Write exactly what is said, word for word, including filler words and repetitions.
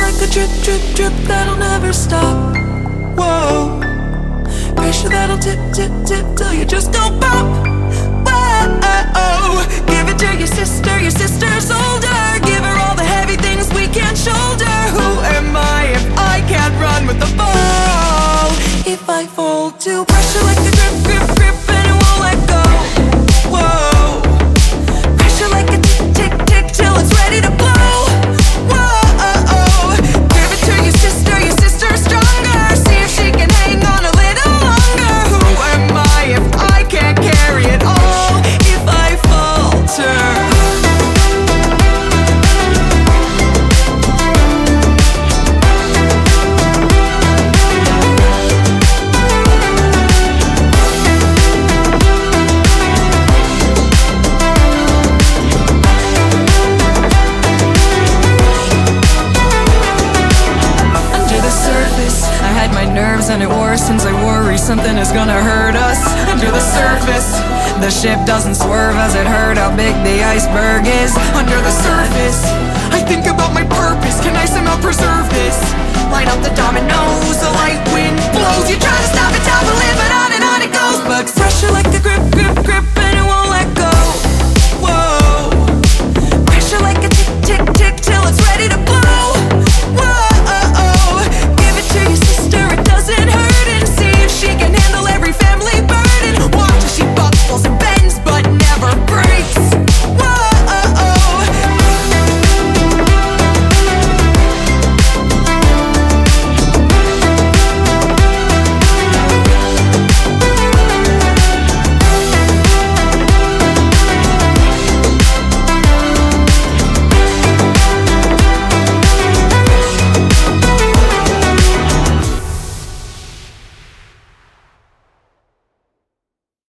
like a drip, drip, drip that'll never stop. Whoa, pressure that'll tip, tip, tip till you just go pop. Whoa, give it to your sister, your sister's older. Give her all the heavy things we can't shoulder. Who am I if I can't run with the ball? If I fall to pressure like a grip, grip, grip and it won't let go. Whoa, pressure like a tick, tick, tick till it's ready to blow. Whoa, give it to your sister, your sister's stronger. See if she can hang on a little longer. Who am I if I can't carry it all? If I falter. And it worsens, I worry something is gonna hurt us. Under the surface, the ship doesn't swerve as it hurt how big the iceberg is. Under the surface, I think about my purpose. Can I somehow preserve this? Light up the dark